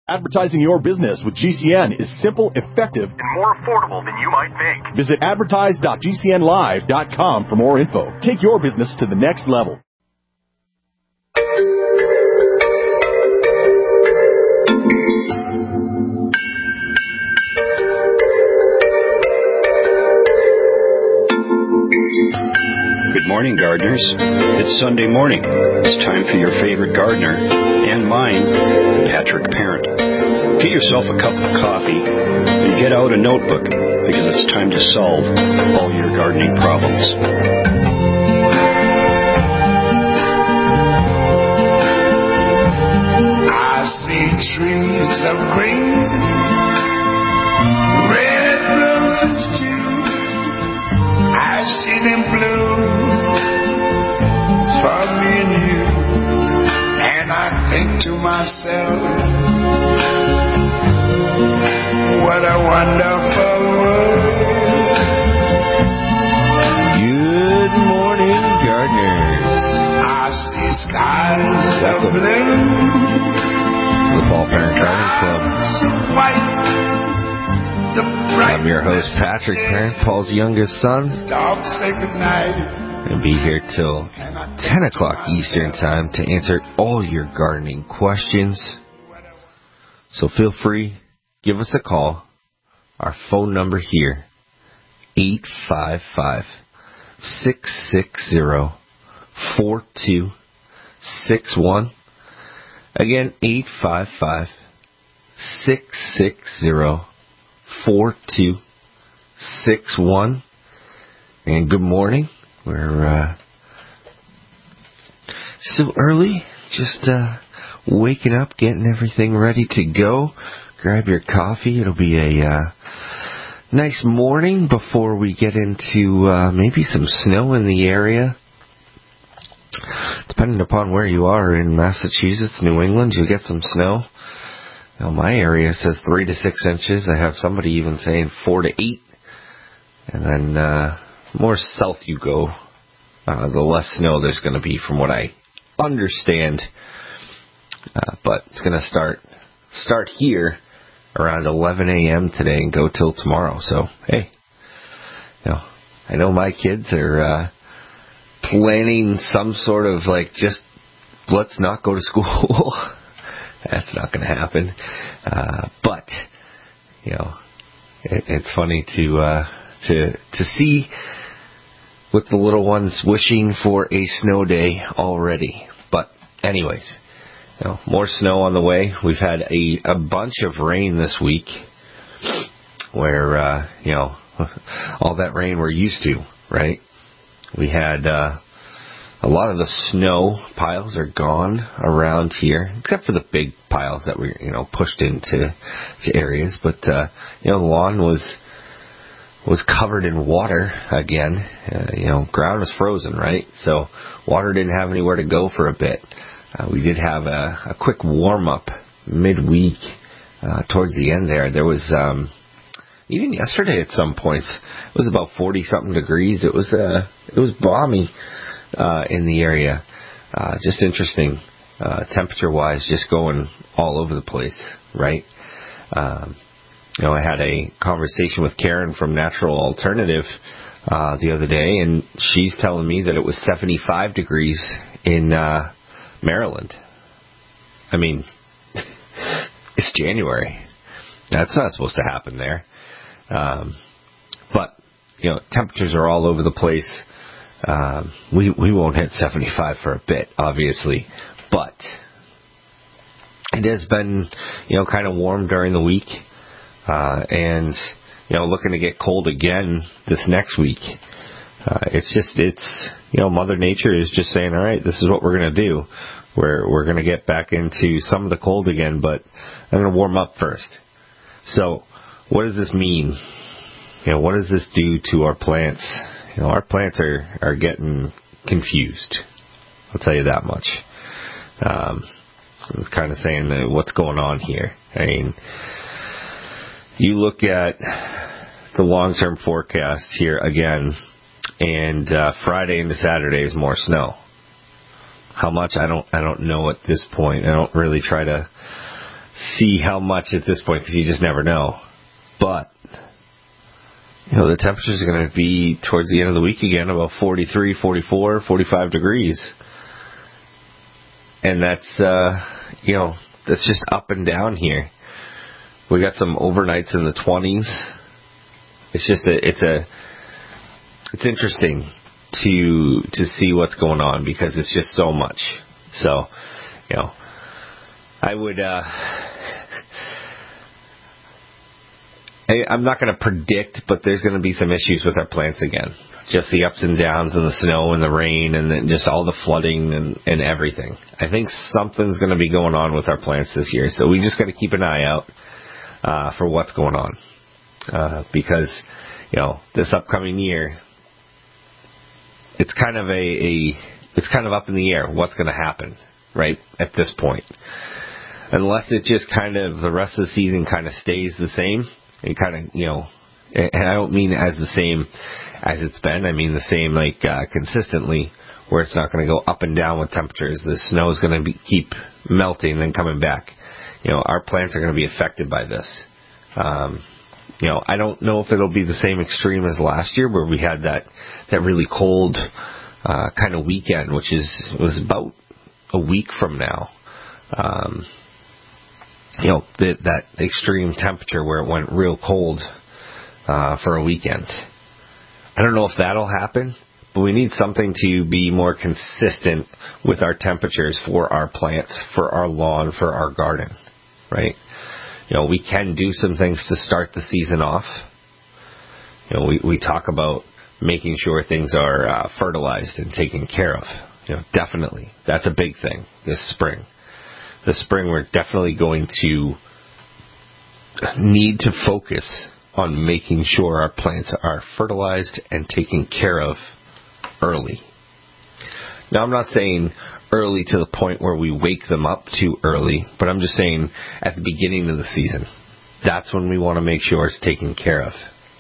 Advertising your business with GCN is simple, effective, and more affordable than you might think. Visit advertise.gcnlive.com for more info. Take your business to the next level. Good morning, gardeners. It's Sunday morning. It's time for your favorite gardener and mine, Patrick Parent. Get yourself a cup of coffee and get out a notebook because it's time to solve all your gardening problems. I see trees of green, red roses too. I see them bloom for me and you, and I think to myself, what a wonderful world. Good morning, gardeners. I see skies of blue, the Paul Parent Gardening Club. so white. I'm your host, Patrick Parent, Paul's youngest son, Dog say goodnight. and be here till 10 o'clock Eastern Time to answer all your gardening questions. So feel free, give us a call. Our phone number here, 855-660-4261. Again, 855-660-4261. And good morning. We're still early, just waking up, getting everything ready to go. Grab your coffee. It'll be a nice morning before we get into maybe some snow in the area. Depending upon where you are in Massachusetts, New England, you'll get some snow. Now, my area says 3 to 6 inches. I have somebody even saying 4 to 8. And then the more south you go, the less snow there's going to be from what I understand. But it's going to start here around 11 a.m. today and go till tomorrow. So, hey, I know my kids are planning some sort of just let's not go to school. That's not going to happen. But it's funny to see with the little ones wishing for a snow day already. But anyways, more snow on the way. We've had a bunch of rain this week where, all that rain we're used to, right? We had a lot of the snow piles are gone around here, except for the big piles that were, pushed into areas. But, the lawn was covered in water again. Ground was frozen, right? So water didn't have anywhere to go for a bit. We did have a quick warm-up midweek towards the end there. There was, even yesterday at some points, it was about 40-something degrees. It was balmy in the area. Just interesting, temperature-wise, just going all over the place, right? I had a conversation with Karen from Natural Alternative the other day, and she's telling me that it was 75 degrees in Maryland. I mean, it's January. That's not supposed to happen there. But, temperatures are all over the place. We won't hit 75 for a bit, obviously. But it has been, kind of warm during the week. And, looking to get cold again this next week. It's Mother Nature is just saying, all right, this is what we're going to do. We're going to get back into some of the cold again, but I'm going to warm up first. So what does this mean? What does this do to our plants? Our plants are getting confused. I'll tell you that much. I was kind of saying what's going on here. I mean, you look at the long-term forecast here again, and Friday into Saturday is more snow. How much? I don't know at this point. I don't really try to see how much at this point, because you just never know. But, the temperatures are going to be towards the end of the week again about 43, 44, 45 degrees. And that's, that's just up and down here. We got some overnights in the 20s. It's just it's interesting to see what's going on, because it's just so much. So, I would, I'm not going to predict, but there's going to be some issues with our plants again. Just the ups and downs and the snow and the rain and then just all the flooding and everything. I think something's going to be going on with our plants this year. So we just got to keep an eye out for what's going on. Because, this upcoming year, it's kind of it's kind of up in the air what's going to happen, right, at this point. Unless it just kind of, the rest of the season kind of stays the same. It kind of, and I don't mean as the same as it's been. I mean the same, consistently, where it's not going to go up and down with temperatures. The snow is going to keep melting and then coming back. Our plants are going to be affected by this. I don't know if it'll be the same extreme as last year, where we had that really cold kind of weekend, which was about a week from now. That extreme temperature where it went real cold for a weekend. I don't know if that'll happen, but we need something to be more consistent with our temperatures for our plants, for our lawn, for our garden, right? We can do some things to start the season off. We talk about making sure things are fertilized and taken care of. Definitely. That's a big thing this spring. This spring, we're definitely going to need to focus on making sure our plants are fertilized and taken care of early. Now, I'm not saying early to the point where we wake them up too early, but I'm just saying at the beginning of the season. That's when we want to make sure it's taken care of.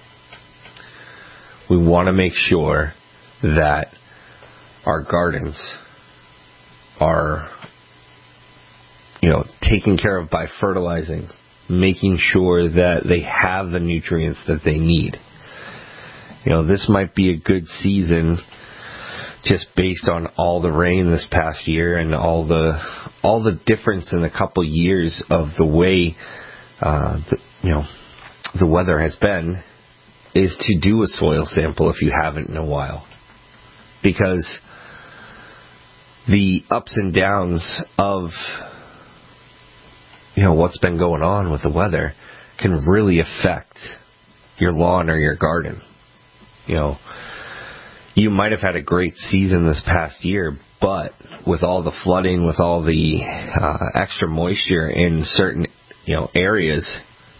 We want to make sure that our gardens are taken care of by fertilizing, making sure that they have the nutrients that they need. This might be a good season just based on all the rain this past year and all the difference in a couple years of the way the weather has been, is to do a soil sample if you haven't in a while. Because the ups and downs of what's been going on with the weather can really affect your lawn or your garden. You might have had a great season this past year, but with all the flooding, with all the extra moisture in certain areas,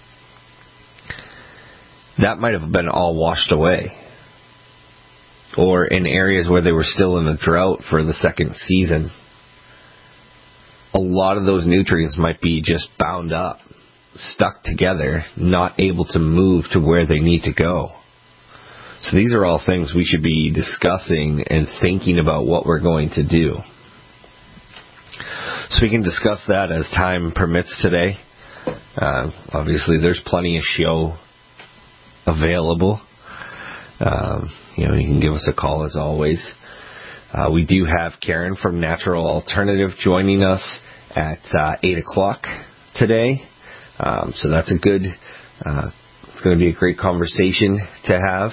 that might have been all washed away. Or in areas where they were still in a drought for the second season, a lot of those nutrients might be just bound up, stuck together, not able to move to where they need to go. So these are all things we should be discussing and thinking about what we're going to do. So we can discuss that as time permits today. Obviously, there's plenty of show available. You can give us a call as always. We do have Karen from Natural Alternative joining us at 8 o'clock today. So that's a good, it's going to be a great conversation to have.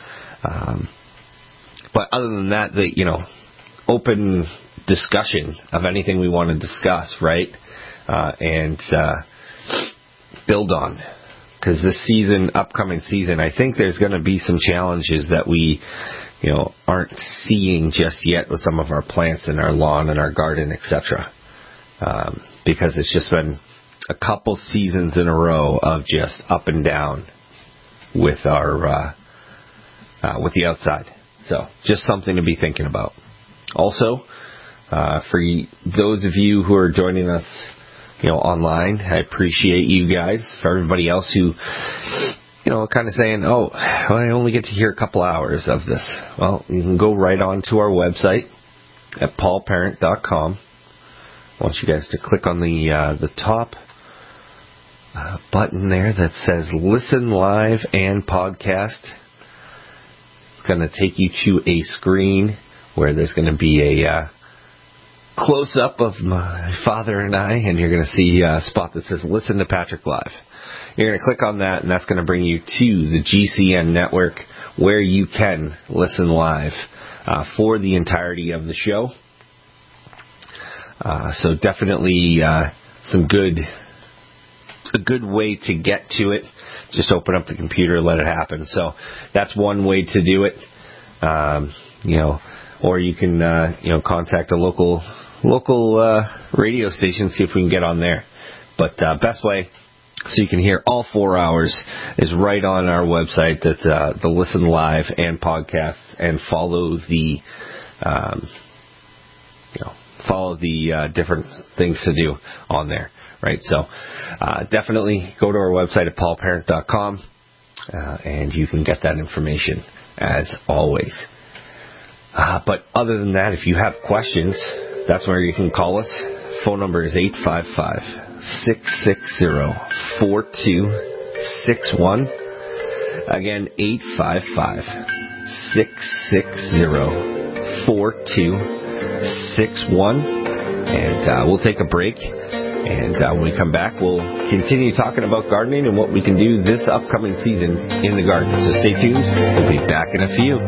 But other than that, open discussion of anything we want to discuss, right? And build on. Because this upcoming season, I think there's going to be some challenges that we, aren't seeing just yet with some of our plants in our lawn and our garden, etc. Because it's just been a couple seasons in a row of just up and down with our with the outside. So just something to be thinking about. Also, for those of you who are joining us, online, I appreciate you guys. For everybody else who, kind of saying, I only get to hear a couple hours of this. Well, you can go right on to our website at paulparent.com. I want you guys to click on the top button there that says Listen Live and Podcast. It's going to take you to a screen where there's going to be a close-up of my father and I, and you're going to see a spot that says Listen to Patrick Live. You're going to click on that, and that's going to bring you to the GCN network where you can listen live for the entirety of the show. So definitely a good way to get to it. Just open up the computer and let it happen. So that's one way to do it. Or you can contact a local radio station, see if we can get on there. But best way so you can hear all 4 hours is right on our website. That's the Listen Live and Podcasts, and follow the different things to do on there. Right, so definitely go to our website at paulparent.com, and you can get that information as always. But other than that, if you have questions, that's where you can call us. Phone number is 855-660-4261. Again, 855-660-4261. And we'll take a break. And when we come back, we'll continue talking about gardening and what we can do this upcoming season in the garden. So stay tuned. We'll be back in a few.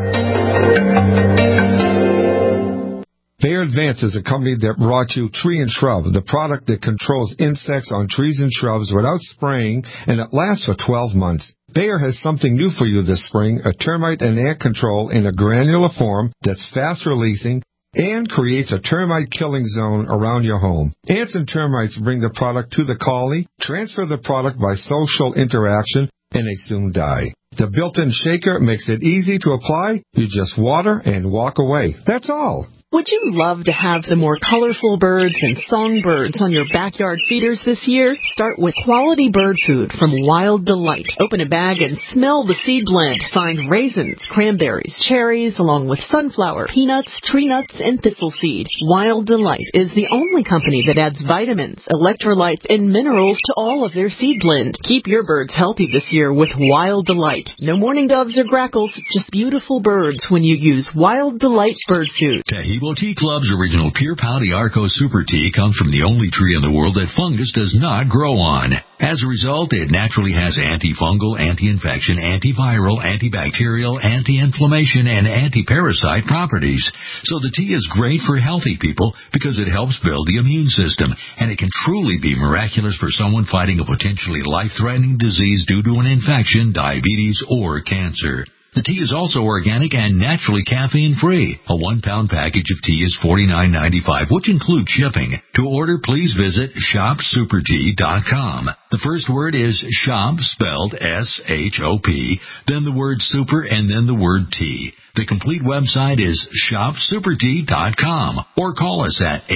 Bayer Advance is a company that brought you Tree and Shrub, the product that controls insects on trees and shrubs without spraying, and it lasts for 12 months. Bayer has something new for you this spring, a termite and ant control in a granular form that's fast-releasing and creates a termite killing zone around your home. Ants and termites bring the product to the colony, transfer the product by social interaction, and they soon die. The built-in shaker makes it easy to apply. You just water and walk away. That's all. Would you love to have the more colorful birds and songbirds on your backyard feeders this year? Start with quality bird food from Wild Delight. Open a bag and smell the seed blend. Find raisins, cranberries, cherries, along with sunflower, peanuts, tree nuts, and thistle seed. Wild Delight is the only company that adds vitamins, electrolytes, and minerals to all of their seed blend. Keep your birds healthy this year with Wild Delight. No mourning doves or grackles, just beautiful birds when you use Wild Delight bird food. Tahibo Tea Club's original Pure Pouty Arco Super Tea comes from the only tree in the world that fungus does not grow on. As a result, it naturally has antifungal, anti-infection, antiviral, antibacterial, anti-inflammation, and anti-parasite properties. So the tea is great for healthy people because it helps build the immune system, and it can truly be miraculous for someone fighting a potentially life-threatening disease due to an infection, diabetes, or cancer. The tea is also organic and naturally caffeine-free. A 1-pound package of tea is $49.95, which includes shipping. To order, please visit shopsupertea.com. The first word is shop, spelled S-H-O-P, then the word super, and then the word tea. The complete website is shopsupertea.com, or call us at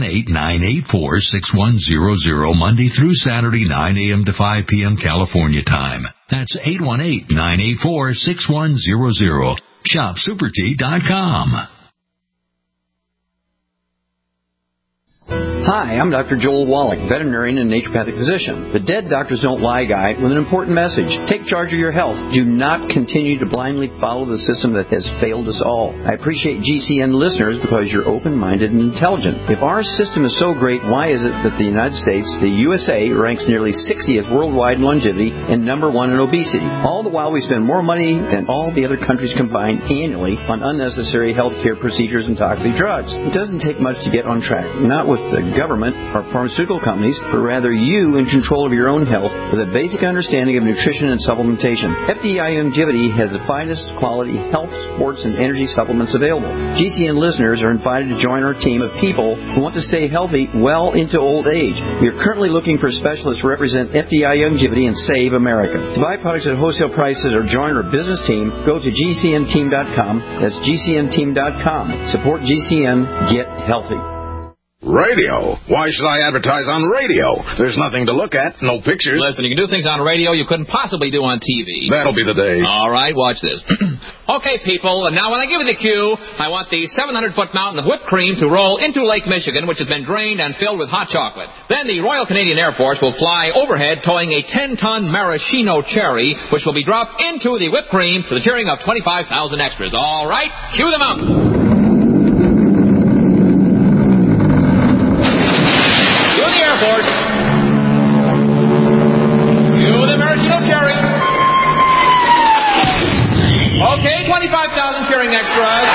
818-984-6100 Monday through Saturday, 9 a.m. to 5 p.m. California time. That's 818-984-6100. shopsupertea.com. Hi, I'm Dr. Joel Wallach, veterinarian and naturopathic physician. The Dead Doctors Don't Lie guy with an important message. Take charge of your health. Do not continue to blindly follow the system that has failed us all. I appreciate GCN listeners because you're open-minded and intelligent. If our system is so great, why is it that the United States, the USA, ranks nearly 60th worldwide in longevity and number 1 in obesity? All the while we spend more money than all the other countries combined annually on unnecessary health care procedures and toxic drugs. It doesn't take much to get on track. Not with the government or pharmaceutical companies, but rather you in control of your own health with a basic understanding of nutrition and supplementation. FDI Longevity has the finest quality health, sports, and energy supplements available. GCN listeners are invited to join our team of people who want to stay healthy well into old age. We are currently looking for specialists to represent FDI Longevity and Save America. To buy products at wholesale prices or join our business team, go to GCNteam.com. That's GCNteam.com. Support GCN. Get healthy. Radio? Why should I advertise on radio? There's nothing to look at, no pictures. Listen, you can do things on radio you couldn't possibly do on TV. That'll be the day. All right, watch this. Okay, people, now when I give you the cue, I want the 700-foot mountain of whipped cream to roll into Lake Michigan, which has been drained and filled with hot chocolate. Then the Royal Canadian Air Force will fly overhead towing a 10-ton maraschino cherry, which will be dropped into the whipped cream to the cheering of 25,000 extras. All right, cue the mountain. Okay, 25,000 cheering extras.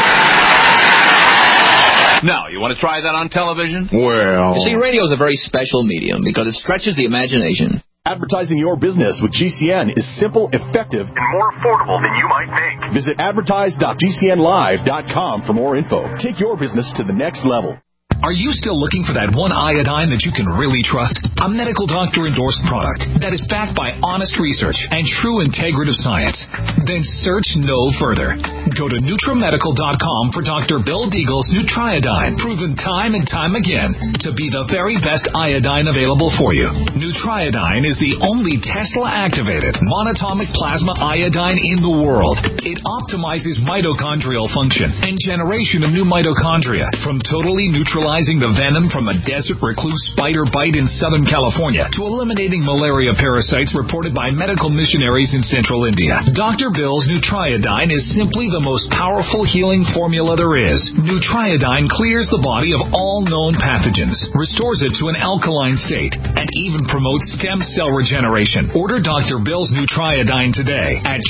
Now, you want to try that on television? Well... You see, radio is a very special medium because it stretches the imagination. Advertising your business with GCN is simple, effective, and more affordable than you might think. Visit advertise.gcnlive.com for more info. Take your business to the next level. Are you still looking for that one iodine that you can really trust? A medical doctor-endorsed product that is backed by honest research and true integrative science? Then search no further. Go to NutriMedical.com for Dr. Bill Deagle's Nutriodine, proven time and time again to be the very best iodine available for you. Nutriodine is the only Tesla-activated monatomic plasma iodine in the world. It optimizes mitochondrial function and generation of new mitochondria from totally neutralizing the venom from a desert recluse spider bite in Southern California to eliminating malaria parasites reported by medical missionaries in central India. Dr. Bill's Nutriodine is simply the most powerful healing formula there is. Nutriodine clears the body of all known pathogens, restores it to an alkaline state, and even promotes stem cell regeneration. Order Dr. Bill's Nutriodine today at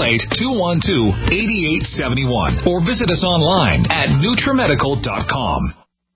888-212-8871 or visit us online at NutriMedical.com.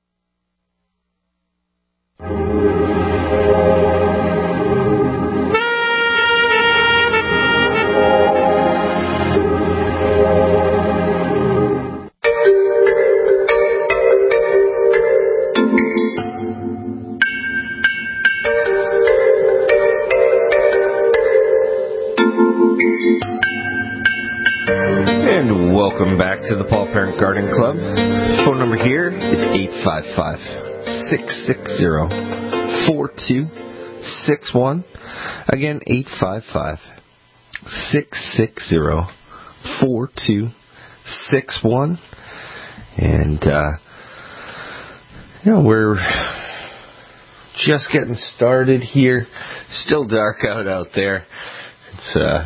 And welcome back to the Paul Parent Garden Club. Phone number here is 855-660-4261. Again, 855-660-4261. And, we're just getting started here. Still dark out there. It's, a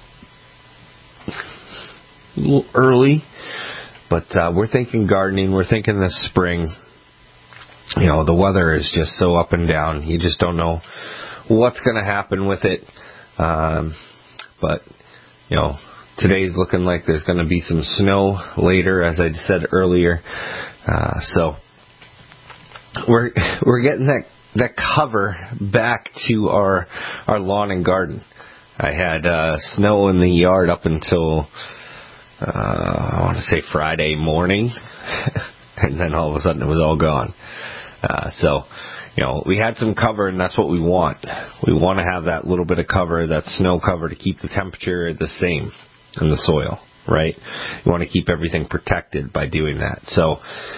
little early, but we're thinking gardening. We're thinking this spring. The weather is just so up and down. You just don't know what's going to happen with it. But today's looking like there's going to be some snow later, as I said earlier. So we're getting that cover back to our lawn and garden. I had snow in the yard up until I want to say Friday morning, and then all of a sudden it was all gone. So we had some cover, and that's what we want. We want to have that little bit of cover, that snow cover, to keep the temperature the same in the soil, right? You want to keep everything protected by doing that. So,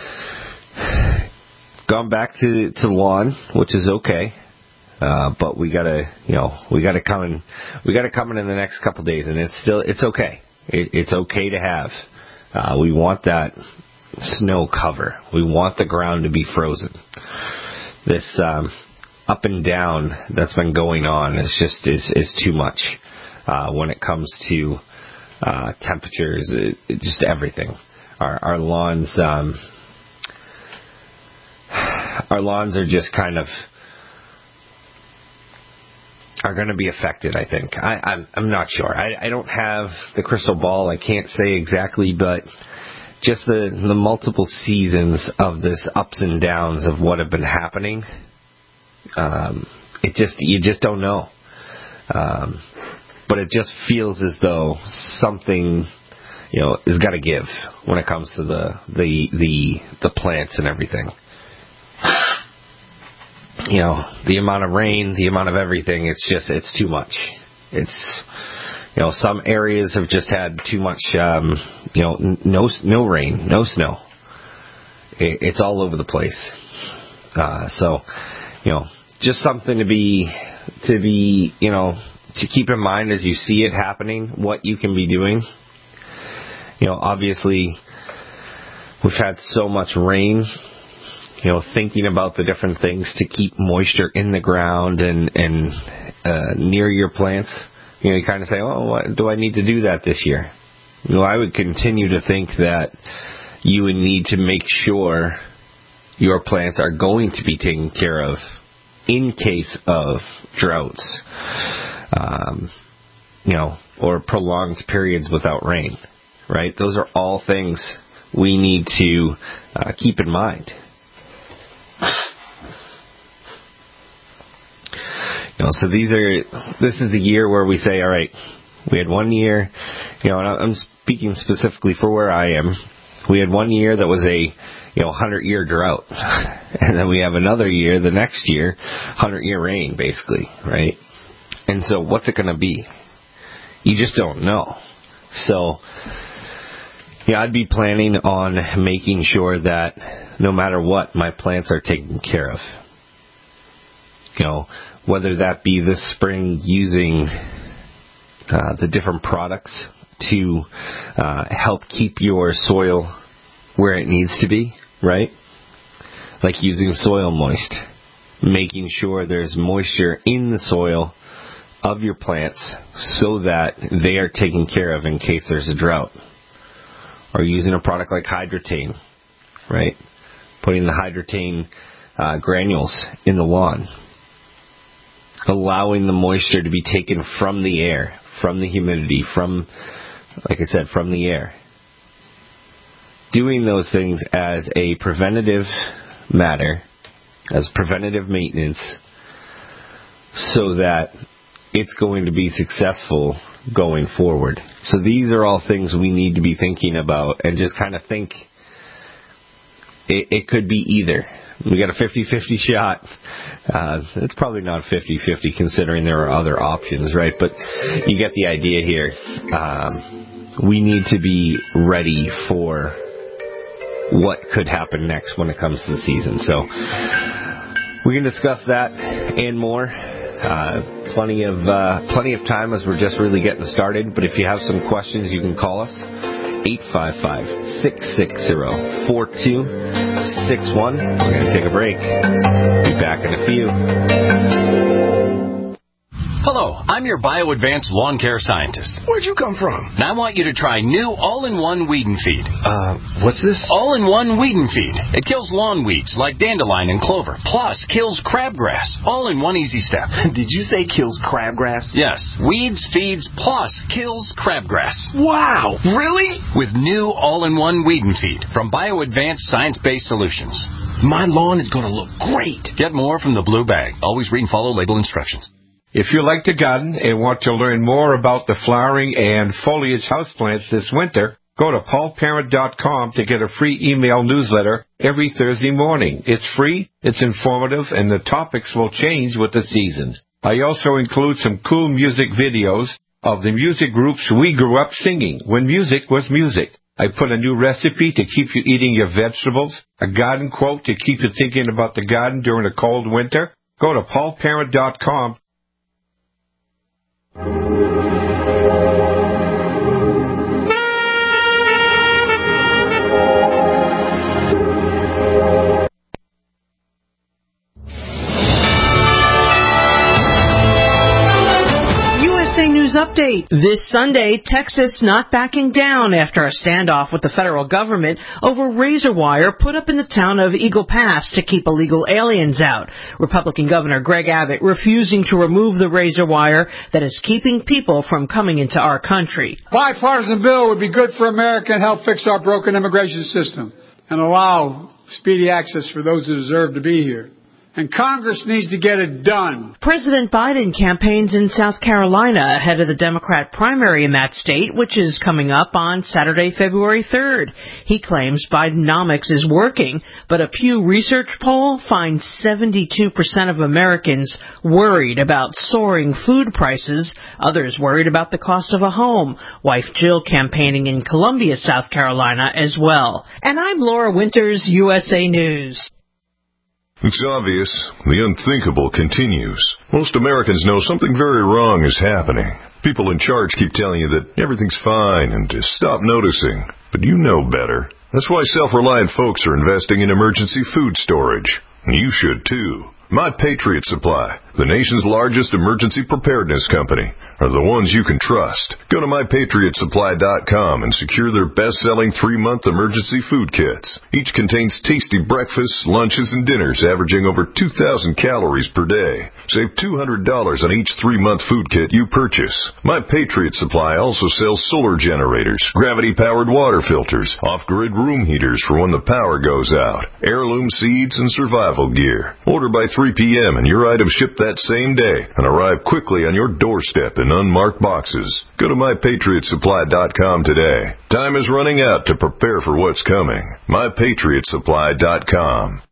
gone back to lawn, which is okay. But we gotta come in the next couple days, and it's okay. It's okay to have. We want that snow cover. We want the ground to be frozen. This up and down that's been going on is too much when it comes to temperatures, just everything. Our lawns are just kind of are going to be affected, I think. I'm not sure. I don't have the crystal ball. I can't say exactly, but just the multiple seasons of this ups and downs of what have been happening, you just don't know. But it just feels as though something, has got to give when it comes to the plants and everything. The amount of rain, the amount of everything, it's too much. It's, some areas have just had too much, no rain, no snow. It's all over the place. So, just something to keep in mind as you see it happening, what you can be doing. Obviously, we've had so much rain, thinking about the different things to keep moisture in the ground and near your plants. You kind of say, what, do I need to do that this year? I would continue to think that you would need to make sure your plants are going to be taken care of in case of droughts, or prolonged periods without rain, right? Those are all things we need to keep in mind. So this is the year where we say, all right, we had 1 year, and I'm speaking specifically for where I am. We had 1 year that was a 100-year drought, and then we have another year, the next year, 100-year rain, basically, right? And so what's it going to be? You just don't know. So, I'd be planning on making sure that no matter what, my plants are taken care of. Whether that be this spring using the different products to help keep your soil where it needs to be, right? Like using Soil Moist, making sure there's moisture in the soil of your plants so that they are taken care of in case there's a drought. Or using a product like Hydrotain, right? Putting the Hydrotain granules in the lawn. Allowing the moisture to be taken from the air, from the humidity, from the air. Doing those things as a preventative matter, as preventative maintenance, so that it's going to be successful going forward. So these are all things we need to be thinking about, and just kind of think it could be either. We got a 50-50 shot. It's probably not 50-50 considering there are other options, right? But you get the idea here. We need to be ready for what could happen next when it comes to the season. So we can discuss that and more. Plenty of time as we're just really getting started. But if you have some questions, you can call us. 855-660-4261. We're going to take a break. Be back in a few. Hello, I'm your BioAdvanced lawn care scientist. Where'd you come from? And I want you to try new all-in-one weed and feed. What's this? All-in-one weed and feed. It kills lawn weeds like dandelion and clover, plus kills crabgrass, all in one easy step. Did you say kills crabgrass? Yes, weeds, feeds, plus kills crabgrass. Wow, really? With new all-in-one weed and feed from BioAdvanced science-based solutions. My lawn is going to look great. Get more from the blue bag. Always read and follow label instructions. If you like to garden and want to learn more about the flowering and foliage houseplants this winter, go to paulparent.com to get a free email newsletter every Thursday morning. It's free, it's informative, and the topics will change with the seasons. I also include some cool music videos of the music groups we grew up singing when music was music. I put a new recipe to keep you eating your vegetables, a garden quote to keep you thinking about the garden during a cold winter. Go to paulparent.com. News update. This Sunday, Texas not backing down after a standoff with the federal government over razor wire put up in the town of Eagle Pass to keep illegal aliens out. Republican Governor Greg Abbott refusing to remove the razor wire that is keeping people from coming into our country. Bipartisan bill would be good for America and help fix our broken immigration system and allow speedy access for those who deserve to be here. And Congress needs to get it done. President Biden campaigns in South Carolina ahead of the Democrat primary in that state, which is coming up on Saturday, February 3rd. He claims Bidenomics is working, but a Pew Research poll finds 72% of Americans worried about soaring food prices, others worried about the cost of a home. Wife Jill campaigning in Columbia, South Carolina as well. And I'm Laura Winters, USA News. It's obvious. The unthinkable continues. Most Americans know something very wrong is happening. People in charge keep telling you that everything's fine and to stop noticing. But you know better. That's why self-reliant folks are investing in emergency food storage. And you should too. My Patriot Supply, the nation's largest emergency preparedness company, are the ones you can trust. Go to MyPatriotSupply.com and secure their best-selling 3-month emergency food kits. Each contains tasty breakfasts, lunches, and dinners averaging over 2,000 calories per day. Save $200 on each 3-month food kit you purchase. My Patriot Supply also sells solar generators, gravity-powered water filters, off-grid room heaters for when the power goes out, heirloom seeds, and survival gear. Order by 3 p.m. and your items ship that same day and arrive quickly on your doorstep in unmarked boxes. Go to MyPatriotSupply.com today. Time is running out to prepare for what's coming. MyPatriotSupply.com.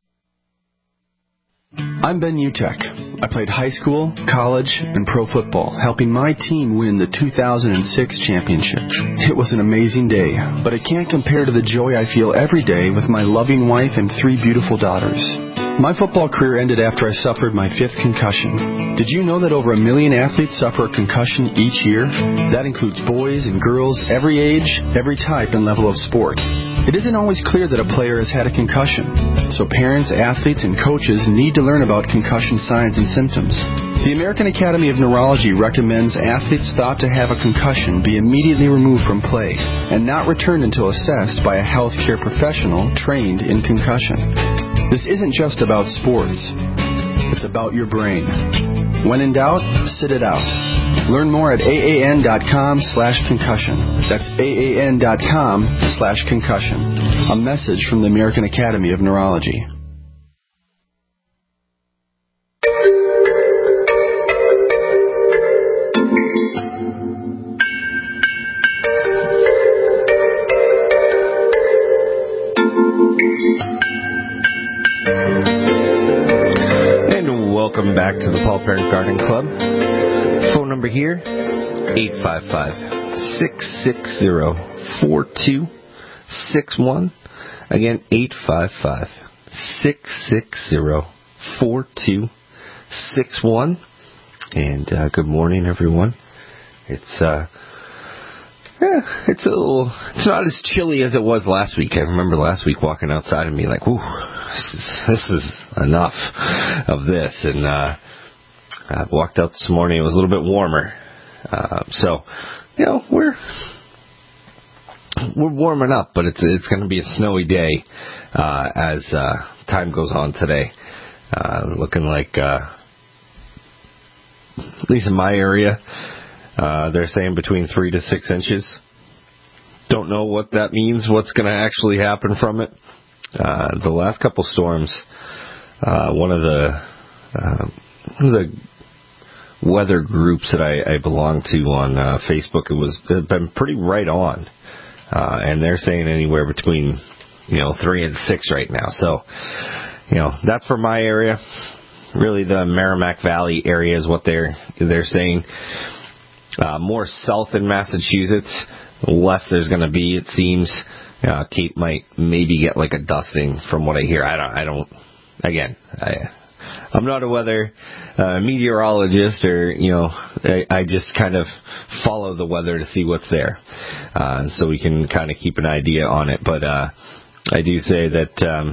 I'm Ben Utek. I played high school, college, and pro football, helping my team win the 2006 championship. It was an amazing day, but it can't compare to the joy I feel every day with my loving wife and 3 beautiful daughters. My football career ended after I suffered my 5th concussion. Did you know that over 1 million athletes suffer a concussion each year? That includes boys and girls, every age, every type and level of sport. It isn't always clear that a player has had a concussion, so parents, athletes, and coaches need to learn about concussion signs and symptoms. The American Academy of Neurology recommends athletes thought to have a concussion be immediately removed from play and not returned until assessed by a healthcare professional trained in concussion. This isn't just about sports. It's about your brain. When in doubt, sit it out. Learn more at AAN.com/concussion. That's AAN.com/concussion. A message from the American Academy of Neurology. Welcome back to the Paul Parent Garden Club. Phone number here, 855-660-4261. Again, 855-660-4261. And good morning, everyone. It's it's not as chilly as it was last week. I remember last week walking outside and being like, "Ooh, this is enough of this." And I walked out this morning. It was a little bit warmer. So, we're warming up, but it's going to be a snowy day as time goes on today. Looking like, at least in my area, they're saying between 3 to 6 inches. Don't know what that means, what's going to actually happen from it. The last couple storms, one of the weather groups that I belong to on Facebook, it had been pretty right on. And they're saying anywhere between, 3 and 6 right now. So, that's for my area. Really the Merrimack Valley area is what they're saying. More south in Massachusetts, less there's going to be, it seems. Cape might maybe get like a dusting from what I hear. I'm not a weather meteorologist or, I just kind of follow the weather to see what's there. So we can kind of keep an idea on it. But I do say that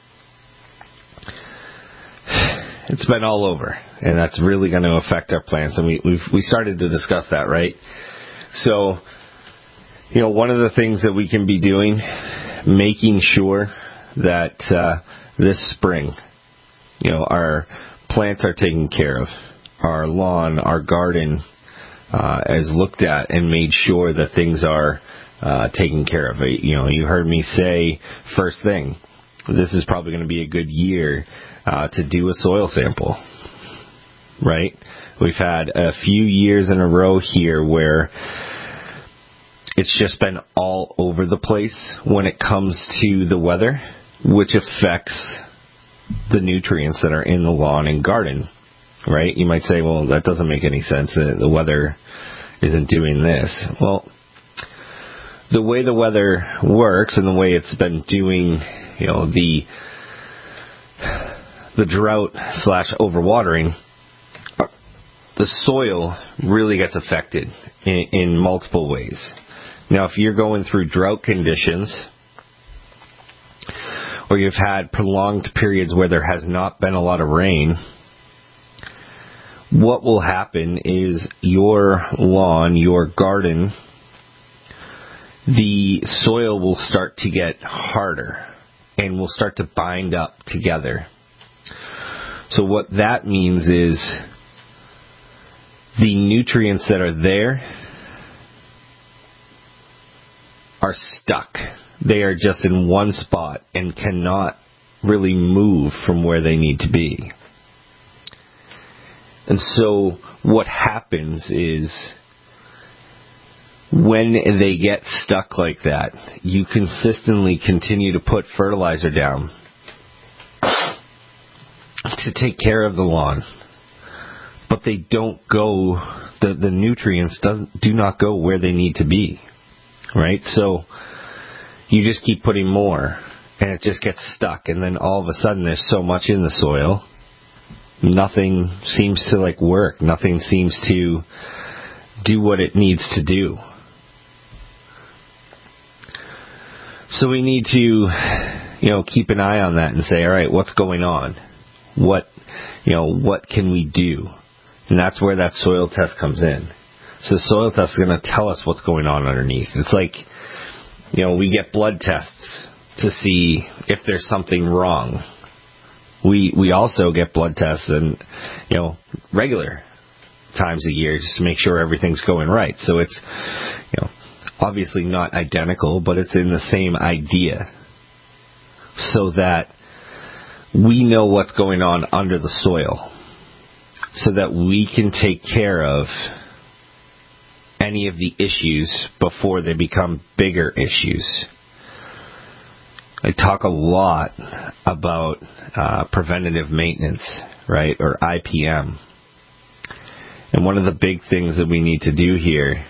it's been all over, and that's really going to affect our plants. And we started to discuss that, right? So, one of the things that we can be doing, making sure that this spring, our plants are taken care of, our lawn, our garden is looked at and made sure that things are taken care of. You heard me say first thing, this is probably going to be a good year to do a soil sample, right? We've had a few years in a row here where it's just been all over the place when it comes to the weather, which affects the nutrients that are in the lawn and garden, right? You might say, well, that doesn't make any sense. The weather isn't doing this. Well, the way the weather works and the way it's been doing, the drought / overwatering, the soil really gets affected in multiple ways. Now, if you're going through drought conditions, or you've had prolonged periods where there has not been a lot of rain, what will happen is your lawn, your garden, the soil will start to get harder and will start to bind up together. So what that means is the nutrients that are there are stuck. They are just in one spot and cannot really move from where they need to be. And so what happens is when they get stuck like that, you consistently continue to put fertilizer down to take care of the lawn. But they don't go, the nutrients do not go where they need to be. Right? So you just keep putting more and it just gets stuck, and then all of a sudden there's so much in the soil, nothing seems to work. Nothing seems to do what it needs to do. So we need to, keep an eye on that and say, all right, what's going on? What can we do? And that's where that soil test comes in. So the soil test is going to tell us what's going on underneath. It's like, we get blood tests to see if there's something wrong. We also get blood tests and, regular times a year just to make sure everything's going right. So it's, obviously not identical, but it's in the same idea, so that we know what's going on under the soil, so that we can take care of any of the issues before they become bigger issues. I talk a lot about preventative maintenance, right, or IPM. And one of the big things that we need to do here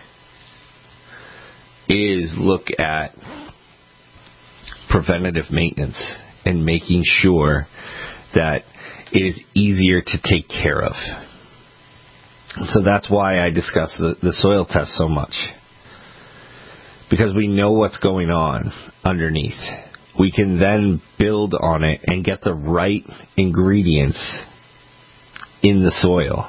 is look at preventative maintenance and making sure that it is easier to take care of. So that's why I discuss the soil test so much. Because we know what's going on underneath. We can then build on it and get the right ingredients in the soil.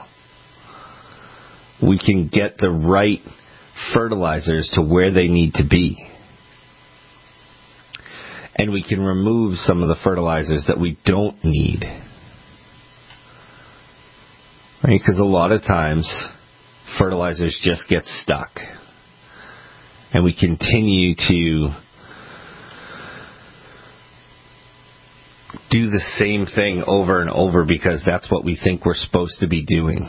We can get the right fertilizers to where they need to be. And we can remove some of the fertilizers that we don't need. Right? Because a lot of times, fertilizers just get stuck. And we continue to do the same thing over and over because that's what we think we're supposed to be doing.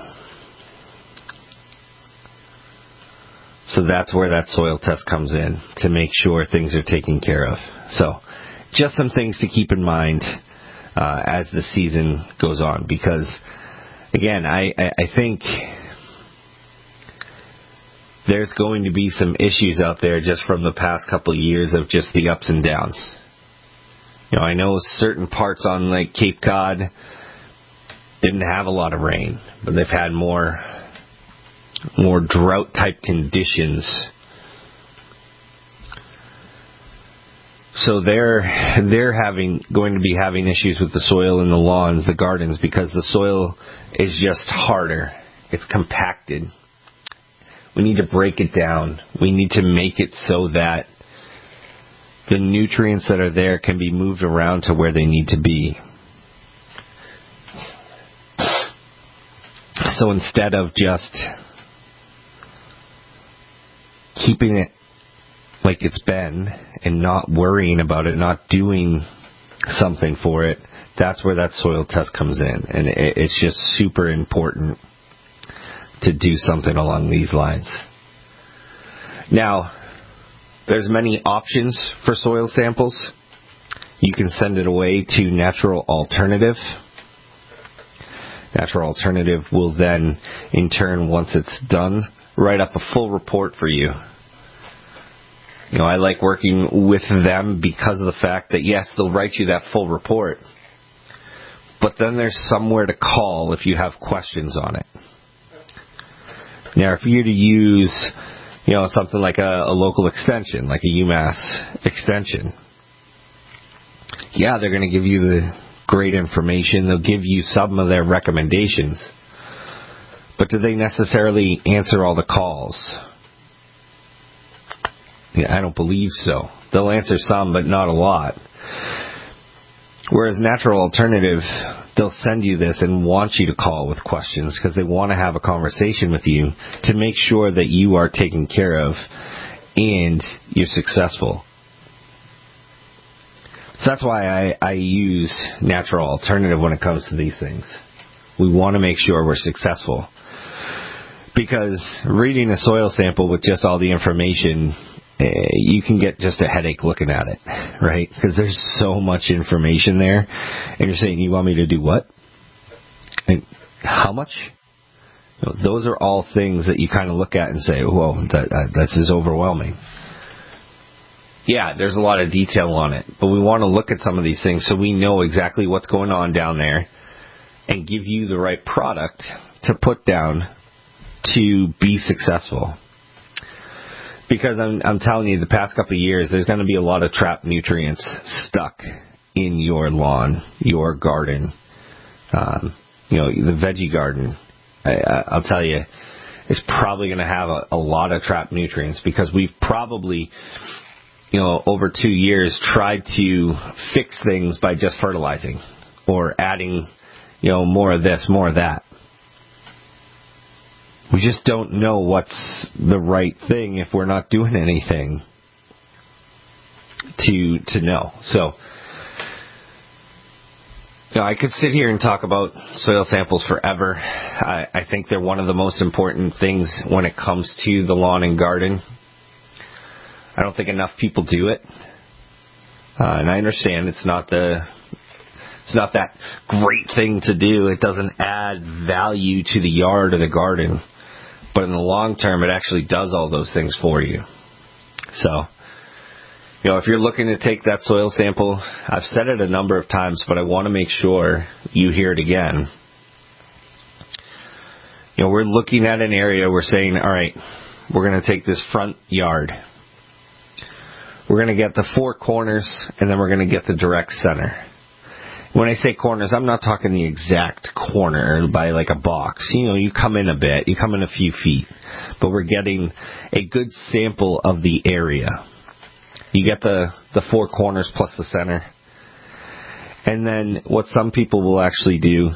So that's where that soil test comes in, to make sure things are taken care of. So just some things to keep in mind as the season goes on. Because, again, I think there's going to be some issues out there just from the past couple of years of just the ups and downs. I know certain parts on Lake Cape Cod didn't have a lot of rain, but they've had more drought-type conditions. So they're going to be having issues with the soil in the lawns, the gardens, because the soil is just harder. It's compacted. We need to break it down. We need to make it so that the nutrients that are there can be moved around to where they need to be. So instead of just keeping it like it's been and not worrying about it, not doing something for it, that's where that soil test comes in. And it's just super important to do something along these lines. Now, there's many options for soil samples. You can send it away to Natural Alternative. Natural Alternative will then, in turn, once it's done, write up a full report for you. I like working with them because of the fact that, yes, they'll write you that full report, but then there's somewhere to call if you have questions on it. Now, if you were to use, something like a local extension, like a UMass extension, they're going to give you the great information. They'll give you some of their recommendations. But do they necessarily answer all the calls? I don't believe so. They'll answer some, but not a lot. Whereas Natural Alternative, they'll send you this and want you to call with questions because they want to have a conversation with you to make sure that you are taken care of and you're successful. So that's why I use Natural Alternative when it comes to these things. We want to make sure we're successful. Because reading a soil sample with just all the information, you can get just a headache looking at it, right? Because there's so much information there. And you're saying, you want me to do what? And how much? Those are all things that you kind of look at and say, whoa, this is overwhelming. Yeah, there's a lot of detail on it. But we want to look at some of these things so we know exactly what's going on down there and give you the right product to put down to be successful. Because I'm telling you, the past couple of years, there's going to be a lot of trapped nutrients stuck in your lawn, your garden, the veggie garden. I'll tell you, it's probably going to have a lot of trapped nutrients because we've probably, over 2 years tried to fix things by just fertilizing or adding, more of this, more of that. We just don't know what's the right thing if we're not doing anything to know. So, I could sit here and talk about soil samples forever. I think they're one of the most important things when it comes to the lawn and garden. I don't think enough people do it. And I understand it's not that great thing to do. It doesn't add value to the yard or the garden. But in the long term, it actually does all those things for you. So, if you're looking to take that soil sample, I've said it a number of times, but I want to make sure you hear it again. We're looking at an area, we're saying, all right, we're going to take this front yard. We're going to get the 4 corners, and then we're going to get the direct center. When I say corners, I'm not talking the exact corner by like a box. You come in a bit, you come in a few feet, but we're getting a good sample of the area. You get the 4 corners plus the center. And then what some people will actually do,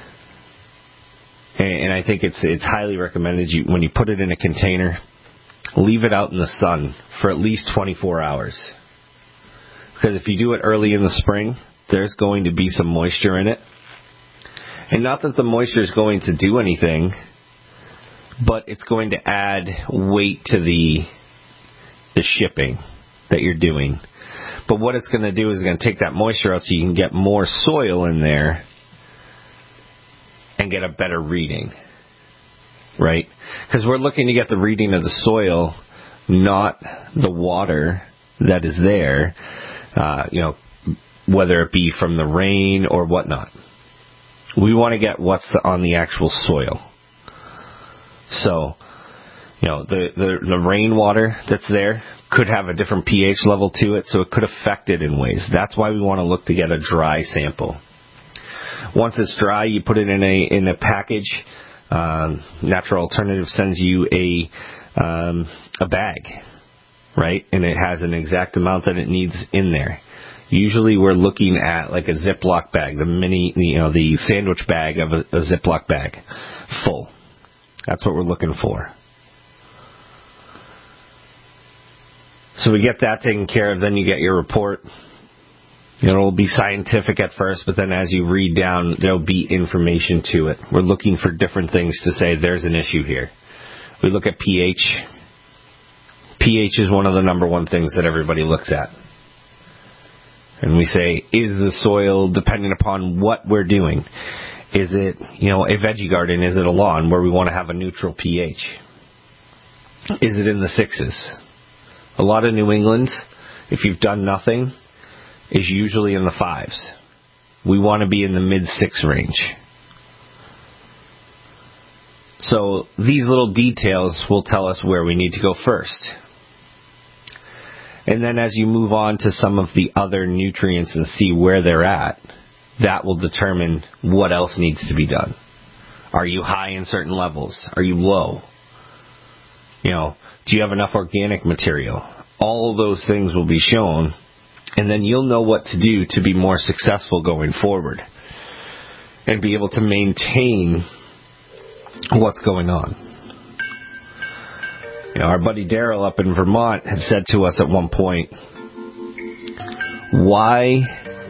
and I think it's highly recommended, when you put it in a container, leave it out in the sun for at least 24 hours. Because if you do it early in the spring, there's going to be some moisture in it. And not that the moisture is going to do anything, but it's going to add weight to the shipping that you're doing. But what it's going to do is it's going to take that moisture out so you can get more soil in there and get a better reading. Right? Because we're looking to get the reading of the soil, not the water that is there, whether it be from the rain or whatnot. We want to get what's on the actual soil. So, the rainwater that's there could have a different pH level to it, so it could affect it in ways. That's why we want to look to get a dry sample. Once it's dry, you put it in a package. Natural Alternative sends you a bag, right? And it has an exact amount that it needs in there. Usually we're looking at like a Ziploc bag, the sandwich bag of a Ziploc bag, full. That's what we're looking for. So we get that taken care of, then you get your report. It'll be scientific at first, but then as you read down, there'll be information to it. We're looking for different things to say there's an issue here. We look at pH. pH is one of the number one things that everybody looks at. And we say, is the soil, depending upon what we're doing, is it, a veggie garden? Is it a lawn where we want to have a neutral pH? Is it in the 6s? A lot of New England, if you've done nothing, is usually in the 5s. we want to be in the mid-6 range. So these little details will tell us where we need to go first. And then as you move on to some of the other nutrients and see where they're at, that will determine what else needs to be done. Are you high in certain levels? Are you low? Do you have enough organic material? All of those things will be shown, and then you'll know what to do to be more successful going forward and be able to maintain what's going on. Our buddy Daryl up in Vermont had said to us at one point, why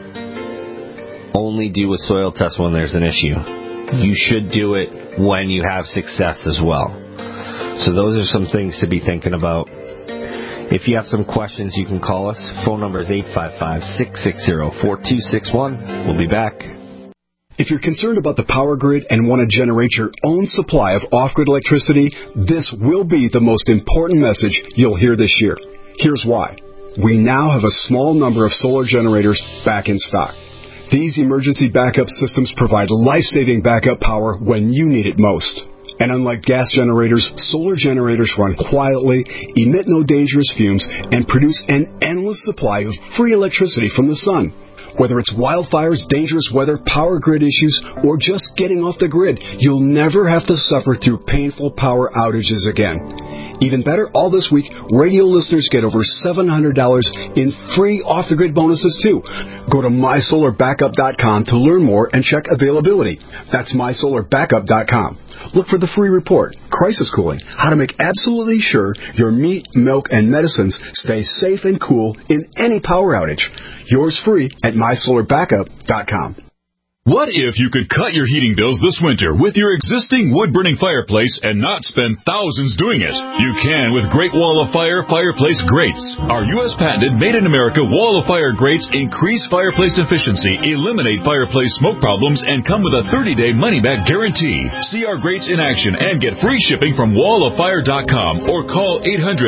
only do a soil test when there's an issue? You should do it when you have success as well. So those are some things to be thinking about. If you have some questions, you can call us. Phone number is 855-660-4261. We'll be back. If you're concerned about the power grid and want to generate your own supply of off-grid electricity, this will be the most important message you'll hear this year. Here's why. We now have a small number of solar generators back in stock. These emergency backup systems provide life-saving backup power when you need it most. And unlike gas generators, solar generators run quietly, emit no dangerous fumes, and produce an endless supply of free electricity from the sun. Whether it's wildfires, dangerous weather, power grid issues, or just getting off the grid, you'll never have to suffer through painful power outages again. Even better, all this week, radio listeners get over $700 in free off-the-grid bonuses, too. Go to mysolarbackup.com to learn more and check availability. That's mysolarbackup.com. Look for the free report, Crisis Cooling, how to make absolutely sure your meat, milk, and medicines stay safe and cool in any power outage. Yours free at mysolarbackup.com. What if you could cut your heating bills this winter with your existing wood-burning fireplace and not spend thousands doing it? You can with Great Wall of Fire fireplace grates. Our U.S. patented made-in-America Wall of Fire grates increase fireplace efficiency, eliminate fireplace smoke problems, and come with a 30-day money-back guarantee. See our grates in action and get free shipping from walloffire.com or call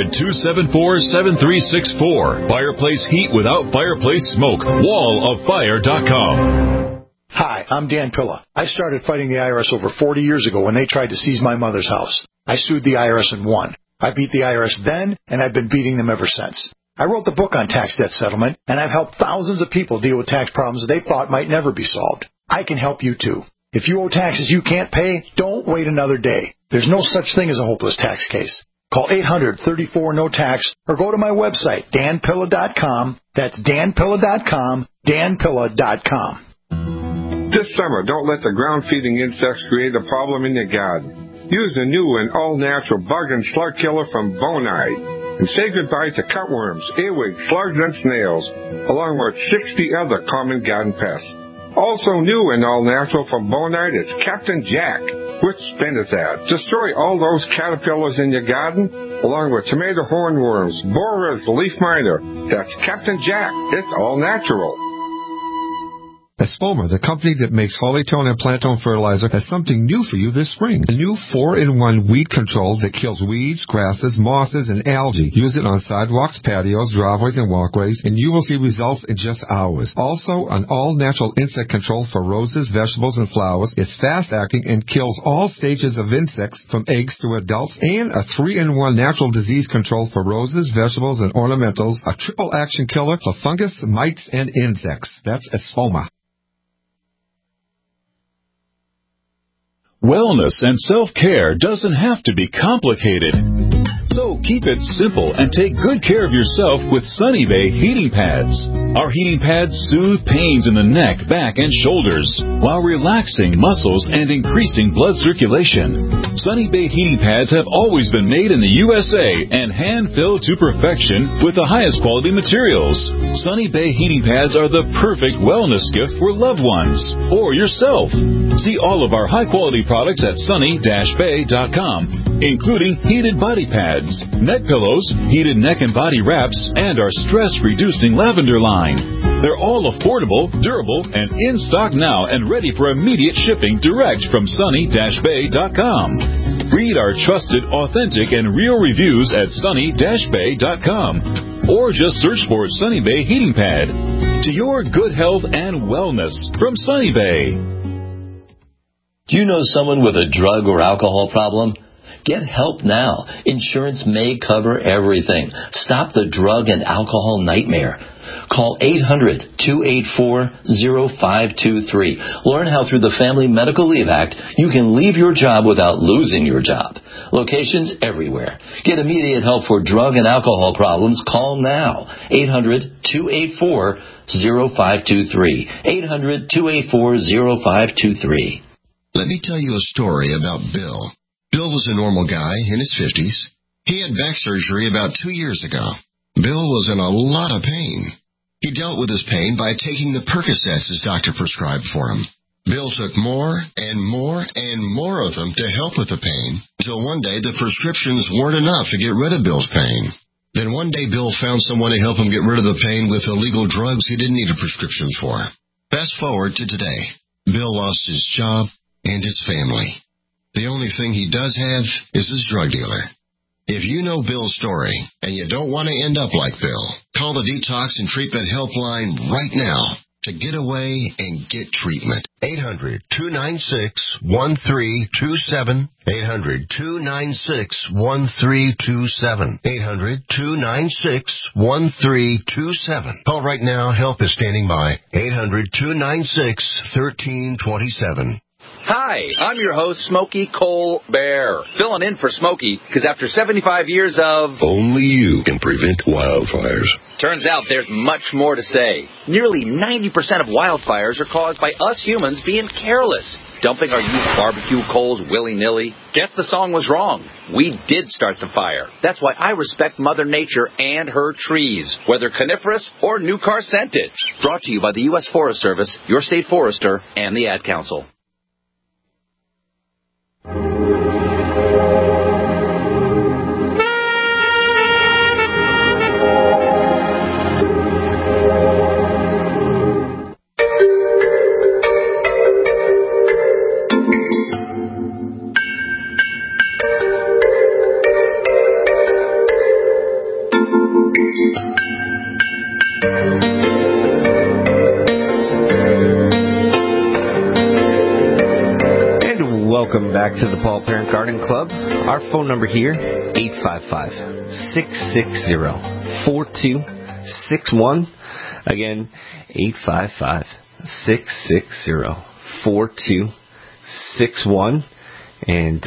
800-274-7364. Fireplace heat without fireplace smoke. walloffire.com. Hi, I'm Dan Pilla. I started fighting the IRS over 40 years ago when they tried to seize my mother's house. I sued the IRS and won. I beat the IRS then, and I've been beating them ever since. I wrote the book on tax debt settlement, and I've helped thousands of people deal with tax problems they thought might never be solved. I can help you, too. If you owe taxes you can't pay, don't wait another day. There's no such thing as a hopeless tax case. Call 800-34-NO-TAX or go to my website, danpilla.com. That's danpilla.com, danpilla.com. This summer, don't let the ground-feeding insects create a problem in your garden. Use the new and all-natural bug and slug killer from Bonide. And say goodbye to cutworms, earwigs, slugs, and snails, along with 60 other common garden pests. Also new and all-natural from Bonide is Captain Jack with spinosad. Destroy all those caterpillars in your garden, along with tomato hornworms, borers, leaf miner. That's Captain Jack. It's all-natural. Espoma, the company that makes Hollytone and Plantone fertilizer, has something new for you this spring. A new 4-in-1 weed control that kills weeds, grasses, mosses, and algae. Use it on sidewalks, patios, driveways, and walkways, and you will see results in just hours. Also, an all-natural insect control for roses, vegetables, and flowers. It's fast-acting and kills all stages of insects from eggs to adults, and a 3-in-1 natural disease control for roses, vegetables, and ornamentals. A triple-action killer for fungus, mites, and insects. That's Espoma. Wellness and self-care doesn't have to be complicated. So keep it simple and take good care of yourself with Sunny Bay heating pads. Our heating pads soothe pains in the neck, back, and shoulders while relaxing muscles and increasing blood circulation. Sunny Bay heating pads have always been made in the USA and hand-filled to perfection with the highest quality materials. Sunny Bay heating pads are the perfect wellness gift for loved ones or yourself. See all of our high-quality products at sunny-bay.com, including heated body pads, neck pillows, heated neck and body wraps, and our stress-reducing lavender line. They're all affordable, durable, and in stock now and ready for immediate shipping direct from sunny-bay.com. Read our trusted, authentic, and real reviews at sunny-bay.com or just search for Sunny Bay Heating Pad. to your good health and wellness from Sunny Bay. Do you know someone with a drug or alcohol problem? Get help now. Insurance may cover everything. Stop the drug and alcohol nightmare. Call 800-284-0523. Learn how through the Family Medical Leave Act you can leave your job without losing your job. Locations everywhere. Get immediate help for drug and alcohol problems. Call now. 800-284-0523. 800-284-0523. Let me tell you a story about Bill. Bill was a normal guy in his 50s. He had back surgery about 2 years ago. Bill was in a lot of pain. He dealt with his pain by taking the Percocets his doctor prescribed for him. Bill took more and more and more of them to help with the pain, until one day the prescriptions weren't enough to get rid of Bill's pain. Then one day Bill found someone to help him get rid of the pain with illegal drugs he didn't need a prescription for. Fast forward to today. Bill lost his job and his family. The only thing he does have is his drug dealer. If you know Bill's story and you don't want to end up like Bill, call the Detox and Treatment Helpline right now to get away and get treatment. 800-296-1327. 800-296-1327. 800-296-1327. Call right now. Help is standing by. 800-296-1327. Hi, I'm your host, Smokey Colbert, filling in for Smokey, because after 75 years of... Only you can prevent wildfires. Turns out there's much more to say. Nearly 90% of wildfires are caused by us humans being careless, dumping our used barbecue coals willy-nilly. Guess the song was wrong. We did start the fire. That's why I respect Mother Nature and her trees, whether coniferous or new car scented. Brought to you by the U.S. Forest Service, your state forester, and the Ad Council. Welcome back to the Paul Parent Garden Club. Our phone number here, 855-660-4261. Again, 855-660-4261. And,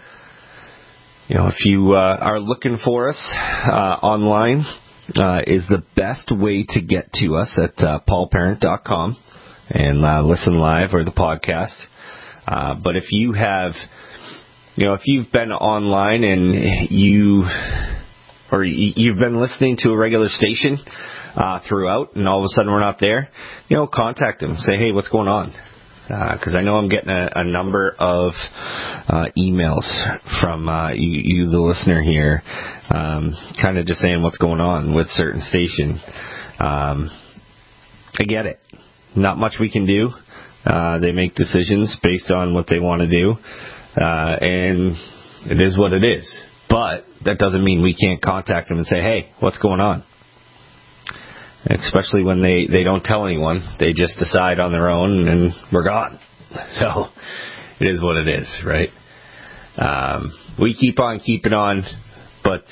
if you are looking for us online, is the best way to get to us at paulparent.com and listen live or the podcast. But if you have, if you've been online and you've been listening to a regular station throughout, and all of a sudden we're not there, contact them. Say, hey, what's going on? Because I know I'm getting a number of emails from you, the listener here, kind of just saying what's going on with certain station. I get it. Not much we can do. They make decisions based on what they want to do, and it is what it is. But that doesn't mean we can't contact them and say, hey, what's going on? Especially when they don't tell anyone. They just decide on their own, and we're gone. So it is what it is, right? We keep on keeping on, but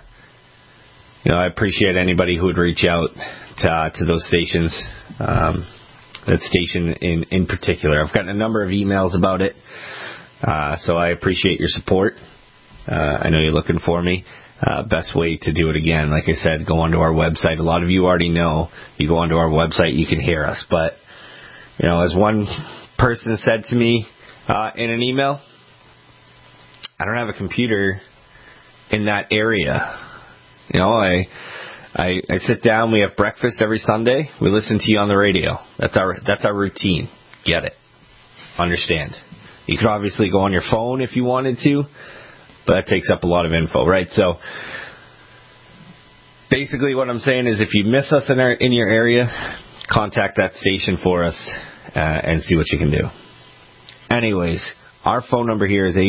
I appreciate anybody who would reach out to those stations. That station in particular. I've gotten a number of emails about it, so I appreciate your support. I know you're looking for me. Best way to do it again, like I said, go onto our website. A lot of you already know. You go onto our website, you can hear us. But, as one person said to me in an email, I don't have a computer in that area. I sit down, we have breakfast every Sunday, we listen to you on the radio. That's our routine. Get it. Understand. You could obviously go on your phone if you wanted to, but that takes up a lot of info, right? So basically what I'm saying is if you miss us in your area, contact that station for us and see what you can do. Anyways, our phone number here is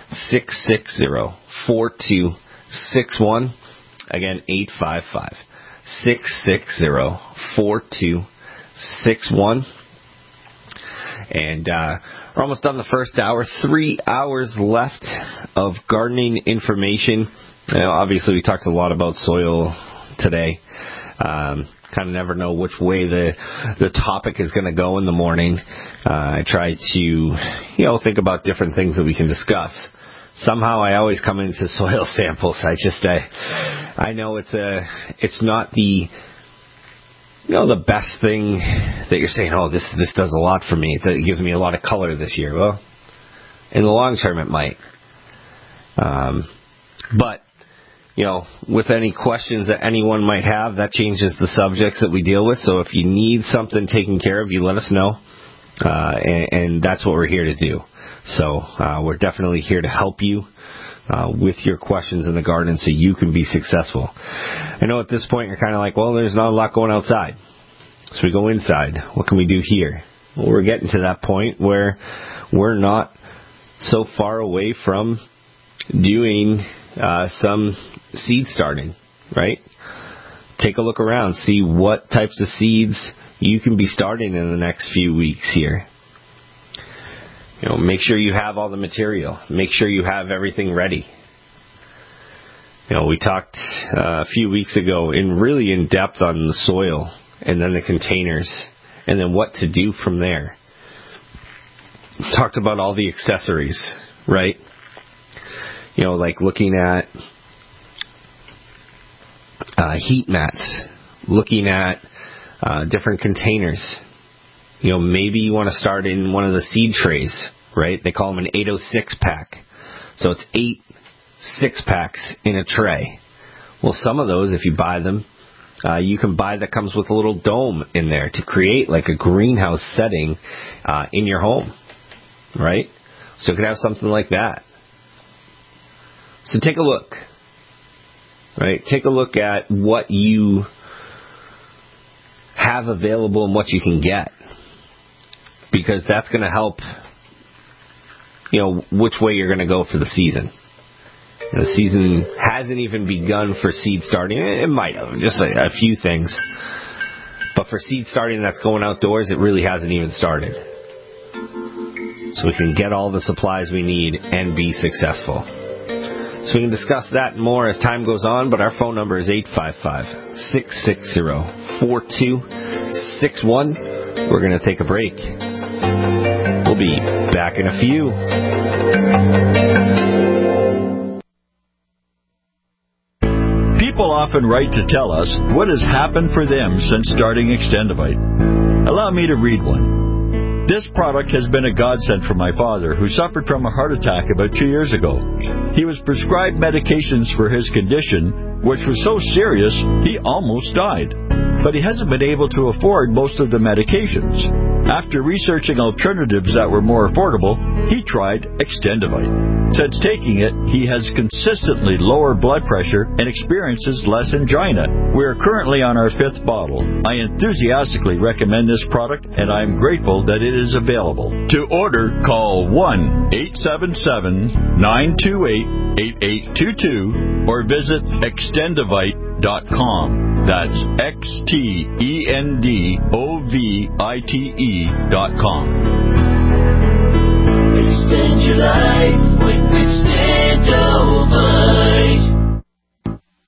855-660-4261. Again, 660-4261. And we're almost done the first hour. 3 hours left of gardening information. Obviously, we talked a lot about soil today. Kind of never know which way the topic is going to go in the morning. I try to, think about different things that we can discuss. Somehow I always come into soil samples. I know it's not the best thing that you're saying, oh, this does a lot for me. It gives me a lot of color this year. Well, in the long term it might. But, with any questions that anyone might have, that changes the subjects that we deal with. So if you need something taken care of, you let us know. And that's what we're here to do. So we're definitely here to help you with your questions in the garden so you can be successful. I know at this point you're kind of like, well, there's not a lot going outside. So we go inside. What can we do here? Well, we're getting to that point where we're not so far away from doing some seed starting, right? Take a look around. See what types of seeds you can be starting in the next few weeks here. Make sure you have all the material. Make sure you have everything ready. We talked a few weeks ago in depth on the soil and then the containers and then what to do from there. Talked about all the accessories, right? Like looking at heat mats, looking at different containers. Maybe you want to start in one of the seed trays, right? They call them an 806 pack. So it's 8 6-packs in a tray. Well, some of those, if you buy them, you can buy that comes with a little dome in there to create like a greenhouse setting in your home, right? So you could have something like that. So take a look, right? Take a look at what you have available and what you can get. Because that's going to help, which way you're going to go for the season. The season hasn't even begun for seed starting. It might have, just a few things. But for seed starting that's going outdoors, it really hasn't even started. So we can get all the supplies we need and be successful. So we can discuss that more as time goes on, but our phone number is 855-660-4261. We're going to take a break. We'll be back in a few. People often write to tell us what has happened for them since starting Extendivite. Allow me to read one. This product has been a godsend for my father, who suffered from a heart attack about 2 years ago. He was prescribed medications for his condition, which was so serious he almost died. But he hasn't been able to afford most of the medications. After researching alternatives that were more affordable, he tried Extendivite. Since taking it, he has consistently lower blood pressure and experiences less angina. We are currently on our 5th bottle. I enthusiastically recommend this product, and I am grateful that it is available. To order, call 1-877-928-8822 or visit Extendivite.com. That's XTENDOVITE.com. Extend your life with Extendivite.